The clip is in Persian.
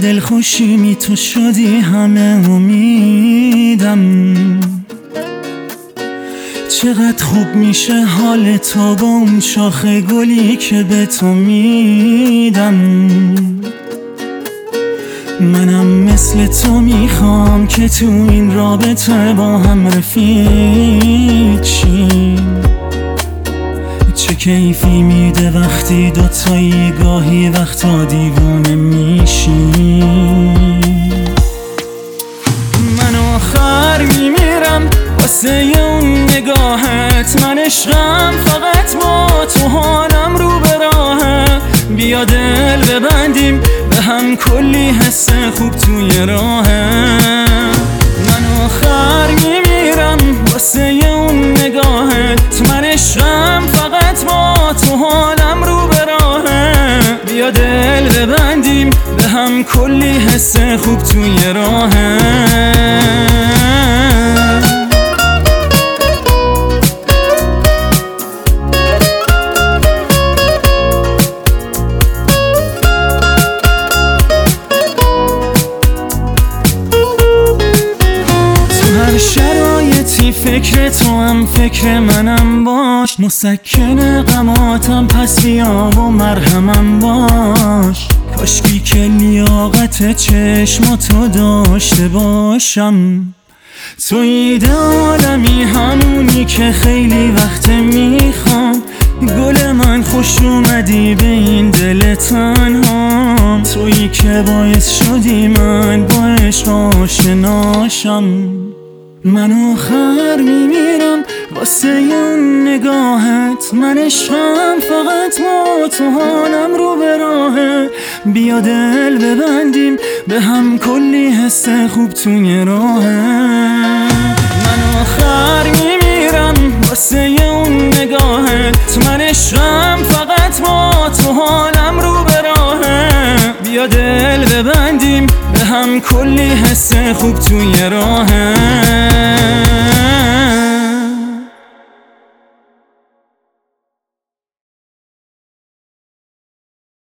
دلخوشیمی تو شدی همه امیدم. چقدر خوب میشه حال تو با اون شاخ گلی که به تو میدم. منم مثل تو میخوام که تو این رابطه با هم رفیق شیم. چه کیفی میده وقتی دوتایی گاهی وقتا دیوونه میشیم. من آخر میمیرم واسه اون نگاهت، من عشقم فقط با تو، حالم رو به راهه. بیا دل ببندیم به هم، کلی حس خوب توی راهه. من آخر میمیرم واسه اون نگاهت، من عشقم فقط با تو، حالم رو به راهه. بیا دل ببندیم به هم، کلی حس خوب توی راهه. شرایطی فکر تو هم فکر منم باش، مسکن غماتم پس بیا و مرهمم باش. کاشکی که لیاقت چشماتو داشته باشم. تو ایده‌آلمی، همونی که خیلی وقت میخوام. گل من خوش اومدی به این دل تنهام، تویی که باعث شدی من با عشق آشناشم. من آخر میمیرم واسه اون نگاهت، من عشقم فقط با تو، حالم رو به راهه. بیا دل ببندیم به هم، کلی حس خوب توی راهه. من آخر میمیرم واسه اون نگاهت، من عشقم فقط با تو، حالم رو به راهه. بیا دل ببندیم به هم، کلی حس خوب توی راهه.